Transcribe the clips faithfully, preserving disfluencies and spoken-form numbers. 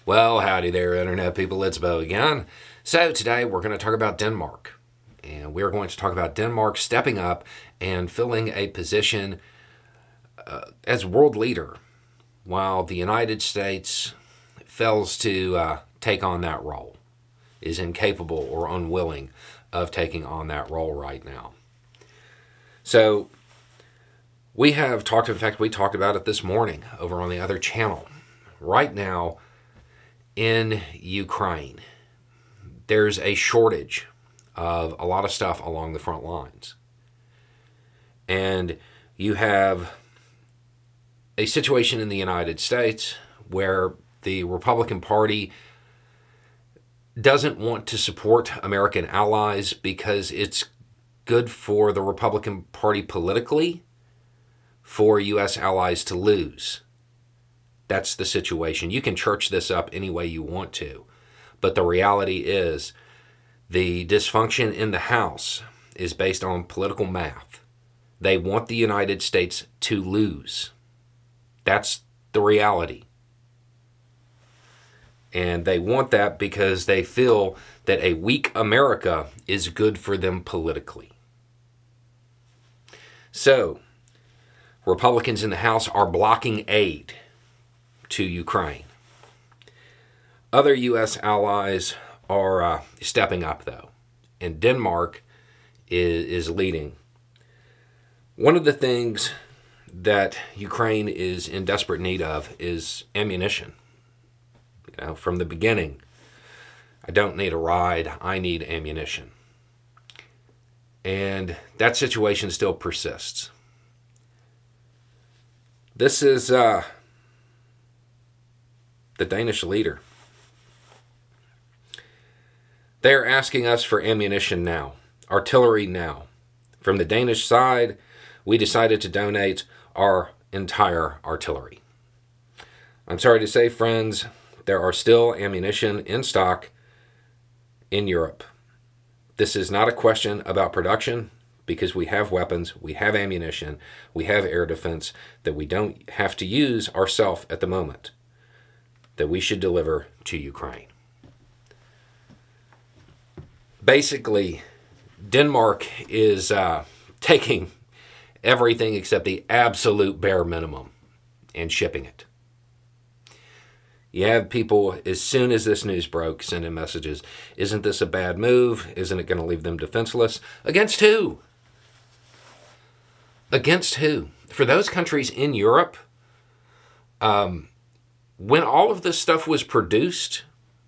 Well, howdy there, Internet people. It's Bo again. So today we're going to talk about Denmark. And we're going to talk about Denmark stepping up and filling a position uh, as world leader, while the United States fails to uh, take on that role, is incapable or unwilling of taking on that role right now. So we have talked, in fact, we talked about it this morning over on the other channel. Right now, in Ukraine, there's a shortage of a lot of stuff along the front lines. And you have a situation in the United States where the Republican Party doesn't want to support American allies because it's good for the Republican Party politically for U S allies to lose. That's the situation. You can church this up any way you want to. But the reality is the dysfunction in the House is based on political math. They want the United States to lose. That's the reality. And they want that because they feel that a weak America is good for them politically. So, Republicans in the House are blocking aid to Ukraine. Other U S allies are uh, stepping up, though, and Denmark is, is leading. One of the things that Ukraine is in desperate need of is ammunition. You know, from the beginning, I don't need a ride, I need ammunition. And that situation still persists. This is uh, the Danish leader. They're asking us for ammunition now, artillery now. From the Danish side, we decided to donate our entire artillery. I'm sorry to say, friends, there are still ammunition in stock in Europe. This is not a question about production, because we have weapons, we have ammunition, we have air defense that we don't have to use ourselves at the moment, that we should deliver to Ukraine. Basically, Denmark is uh, taking everything except the absolute bare minimum and shipping it. You have people, as soon as this news broke, sending messages, isn't this a bad move? Isn't it going to leave them defenseless? Against who? Against who? For those countries in Europe, um, when all of this stuff was produced,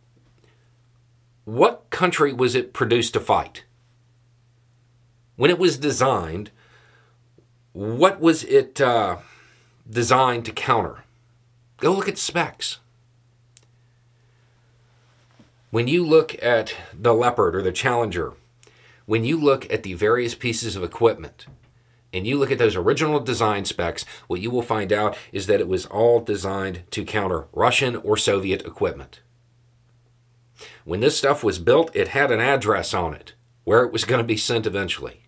what country was it produced to fight? When it was designed, what was it uh, designed to counter? Go look at specs. When you look at the Leopard or the Challenger, when you look at the various pieces of equipment, and you look at those original design specs, what you will find out is that it was all designed to counter Russian or Soviet equipment. When this stuff was built, it had an address on it, where it was going to be sent eventually.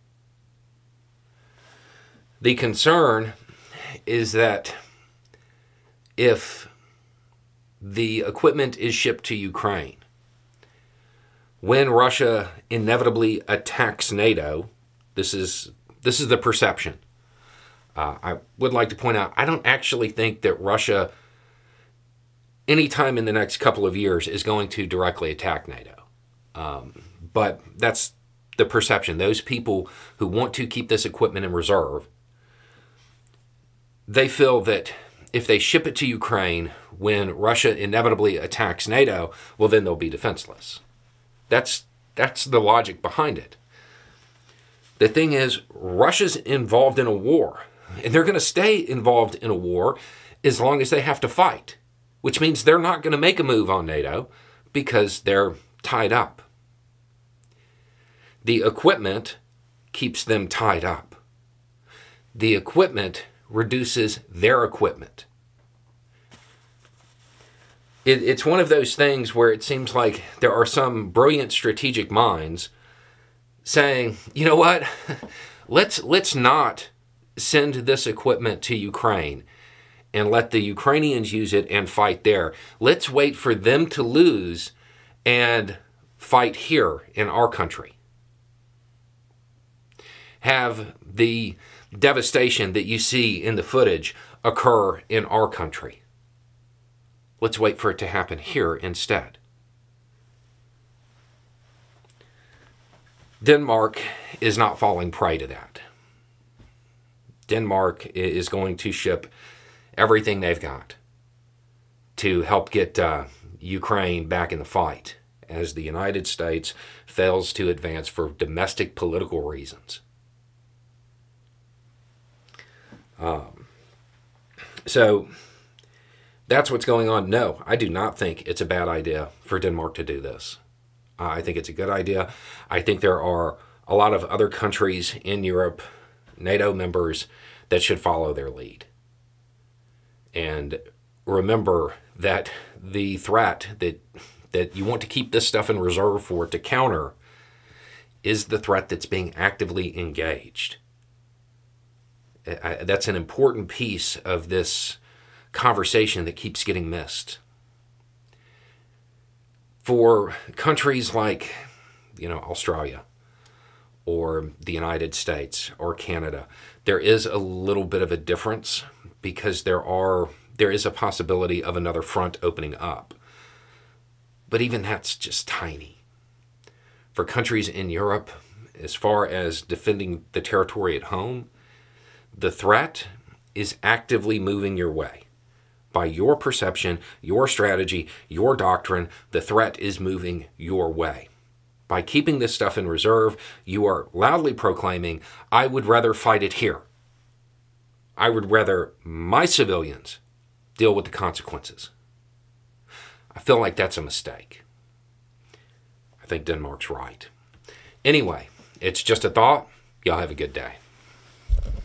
The concern is that if the equipment is shipped to Ukraine, when Russia inevitably attacks NATO, this is this is the perception. Uh, I would like to point out, I don't actually think that Russia, anytime in the next couple of years, is going to directly attack NATO. Um, but that's the perception. Those people who want to keep this equipment in reserve, they feel that if they ship it to Ukraine when Russia inevitably attacks NATO, well, then they'll be defenseless. That's that's the logic behind it. The thing is, Russia's involved in a war, and they're going to stay involved in a war as long as they have to fight, which means they're not going to make a move on NATO because they're tied up. The equipment keeps them tied up. The equipment reduces their equipment. It, it's one of those things where it seems like there are some brilliant strategic minds saying, you know what, let's let's not send this equipment to Ukraine and let the Ukrainians use it and fight there. Let's wait for them to lose and fight here in our country. Have the devastation that you see in the footage occur in our country. Let's wait for it to happen here instead. Denmark is not falling prey to that. Denmark is going to ship everything they've got to help get uh, Ukraine back in the fight as the United States fails to advance for domestic political reasons. Um, so that's what's going on. No, I do not think it's a bad idea for Denmark to do this. Uh, I think it's a good idea. I think there are a lot of other countries in Europe, NATO members, that should follow their lead. And remember that the threat that that you want to keep this stuff in reserve for to counter is the threat that's being actively engaged. I, that's an important piece of this conversation that keeps getting missed. For countries like, you know, Australia or the United States or Canada, there is a little bit of a difference because there are there is a possibility of another front opening up. But even that's just tiny. For countries in Europe, as far as defending the territory at home, the threat is actively moving your way. By your perception, your strategy, your doctrine, the threat is moving your way. By keeping this stuff in reserve, you are loudly proclaiming, I would rather fight it here. I would rather my civilians deal with the consequences. I feel like that's a mistake. I think Denmark's right. Anyway, it's just a thought. Y'all have a good day.